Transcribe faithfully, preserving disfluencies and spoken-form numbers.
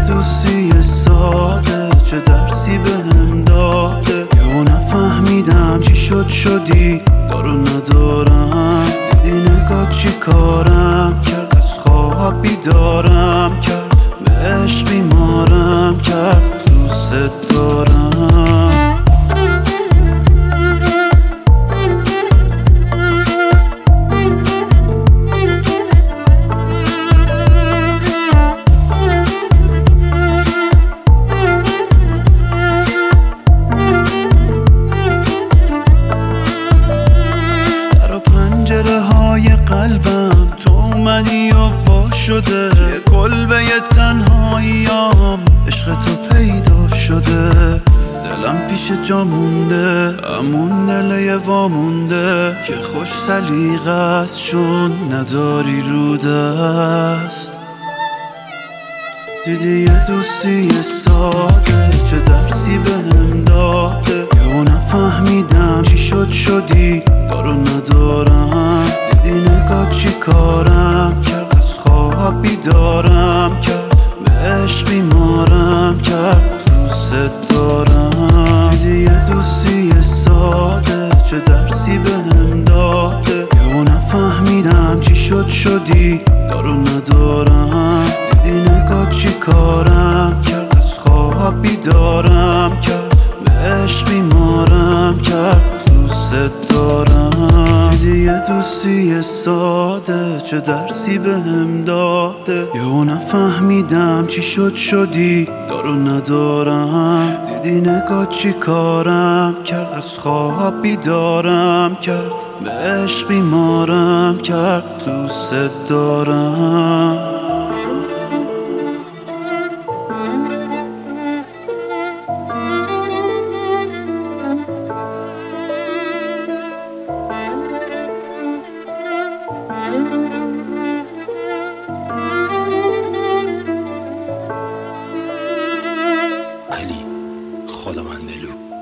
دوستی ساده چه درسی بهم داده، یهو نفهمیدم چی شد شدی دارو ندارم. دیدی نگاه چی کارم کرد، از خواب بیدارم کرد، به عشق بیمارم کرد، دوست دارم. پنجره های قلبم تو اومدی و وا شده، توی کلبه تنهاییام عشق تو پیدا شده. دلم پیش جا مونده، همون دل وامونده که خوش سلیقه است چون نداری رو دست. دیدی یه دوستی ساده چه درسی بهم داده، یهو نفهمیدم چی شد شدی دارو ندارم. دیدی نگاه چی کارم کرد، از خواب بیدارم کرد، به عشق بیمارم کرد، دوست دارم. دیدی یه دوستی ساده چه درسی بهم داده، یهو نفهمیدم چی شد شدی دارو ندارم. دیدی نگاه چی کارم کرد، از خواب بیدارم کرد، به عشق بیمارم کرد، دوست دارم. دیدی یه دوستی ساده چه درسی بهم داده، یهو نفهمیدم چی شد شدی دارو ندارم. دیدی نگاه چی کارم کرد، از خواب بیدارم کرد، به عشق بیمارم کرد، دوست دارم. علی خداوندلو